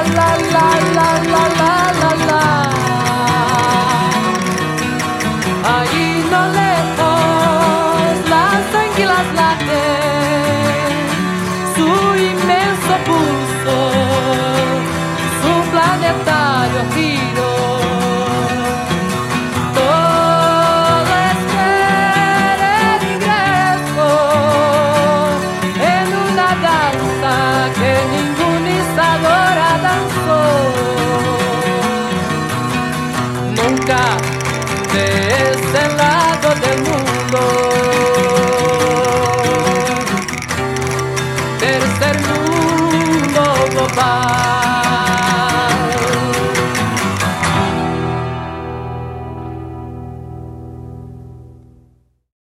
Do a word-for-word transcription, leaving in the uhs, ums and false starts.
la, la, la, la, la, la, la. Ahí no lejos las anguilas laten su inmenso pulso, su planetario giro. Todo espera el ingreso en una danza que ningún Isadora danzó. Nunca de este lado del mundo, tercer mundo global.